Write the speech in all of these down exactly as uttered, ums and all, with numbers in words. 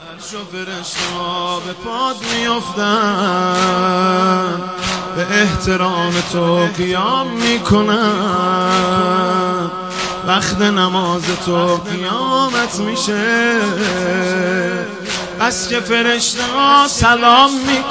عرش و فرشتا به پاد میافتن، به احترام تو قیام میکنن. وقت نماز تو قیامت میشه، بس که فرشتا سلام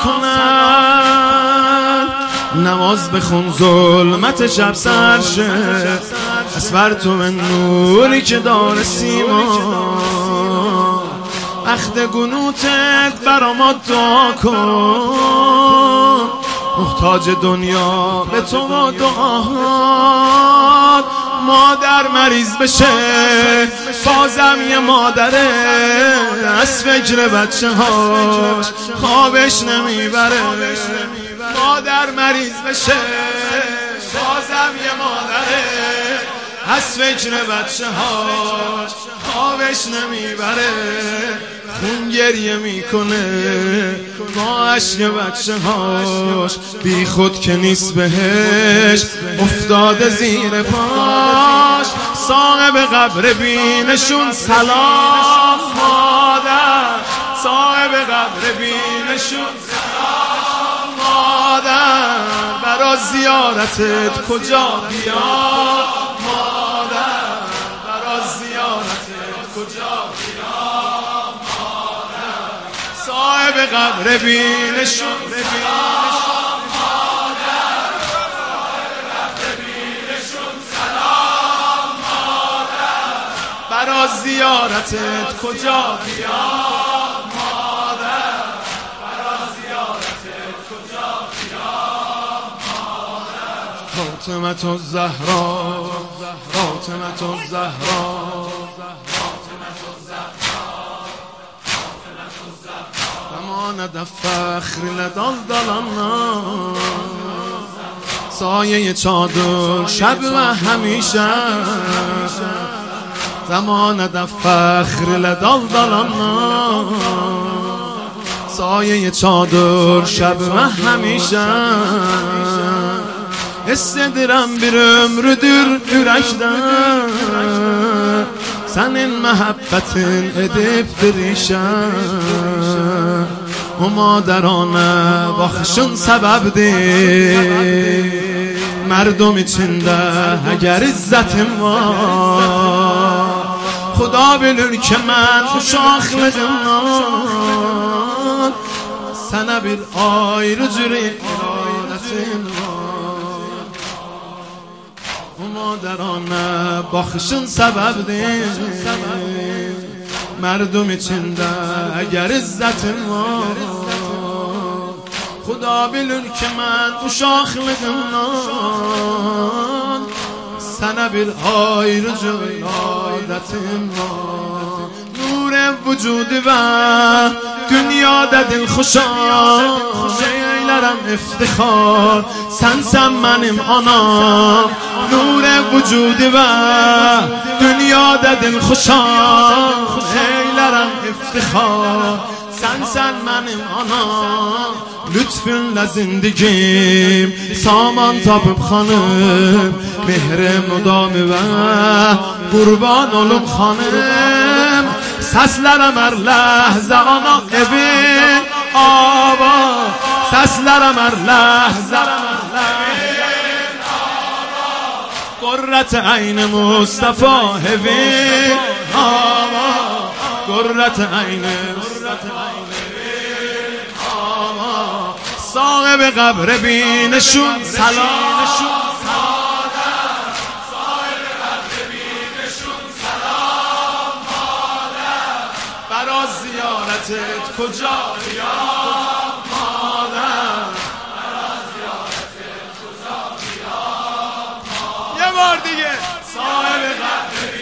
میکنن. نماز بخون ظلمت شب سر شه، از بر تو نوری که دار سیما. وقت گنوتت برا ما دعا کن، محتاج دنیا به تو و دعاهات. مادر مریض بشه بازم یه مادره، از فکر بچه هاش خوابش نمیبره. مادر مریض بشه بازم یه مادره، از فکر بچه هاش خوابش نمیبره. خون گریه میکنه با عشق بچه هاش، بی خود که نیست بهش افتاده زیر پاش. صاحب قبر بینشون سلام مادر، صاحب قبر بینشون سلام مادر. برا زیارتت کجا بیاد مادر، برا زیارتت کجا بیاد مادر. صاحب قبر بینشون سلام مادر، صاحب قبر بینشون سلام مادر. برا زیارتت کجا بیاد مادر، برا زیارتت کجا بیاد مادر. فاطمه الزهرا، فاطمه الزهرا، زمانه فخر لدلدلنا. سایه چادر شب و همیشه، زمانه فخر لدلدلنا. سایه چادر شب و همیشه، hissediren bir ömrüdür yürekten. Senin muhabbetin edipdir işen, o maderane bakışın sebebdir. Merdum içinde eğer izzetim var, Xuda bilir ki mən uşaqlığımdan sənə bir ayrı cür iradətim var. O maderane bakışın sebebdir. Merdum içinde eğer izzetim var, Xuda bilir ki mən uşaqlığımdan sənə bir ayrı cür iradətim var. Nur vücudu və dünyada dilxuşam, eylərəm iftixar, sənsən mənim anam. Nur vücudu və dünyada dilxuşam, eylərəm iftixar, sənsən mənim anam. Lütfünlə zindigim saman tapıb xanım, mehrim müdami və qurban olum xanım. Səslərəm hər ləhzə ana evin aba, səslərəm hər ləhzə evin aba. Qurrət əyni Mustafa evin aba, qurrət əyni Mustafa evin aba. صاحب قبر بینشون سلام مادر، صاحب قبر بینشون سلام مادر. برا زیارتت کجا بیام مادر، برا زیارتت کجا بیام مادر. یه بار دیگه صاحب قبر